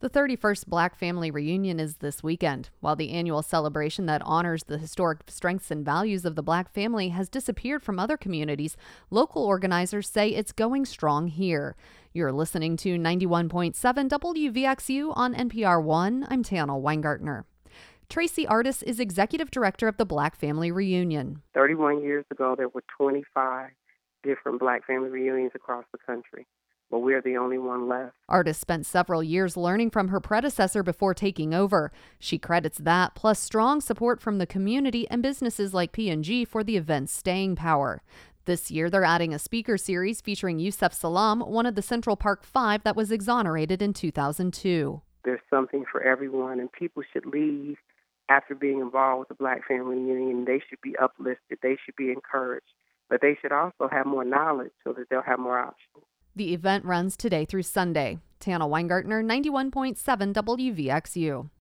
The 31st Black Family Reunion is this weekend. While the annual celebration that honors the historic strengths and values of the Black family has disappeared from other communities, local organizers say it's going strong here. You're listening to 91.7 WVXU on NPR One. I'm Tana Weingartner. Tracy Artis is executive director of the Black Family Reunion. 31 years ago, there were 25 different Black family reunions across the country, but we're the only one left. Artis spent several years learning from her predecessor before taking over. She credits that, plus strong support from the community and businesses like P&G for the event's staying power. This year, they're adding a speaker series featuring Yusef Salaam, one of the Central Park Five that was exonerated in 2002. There's something for everyone, and people should leave after being involved with the Black Family Reunion. They should be uplifted. They should be encouraged. But they should also have more knowledge so that they'll have more options. The event runs today through Sunday. Tana Weingartner, 91.7 WVXU.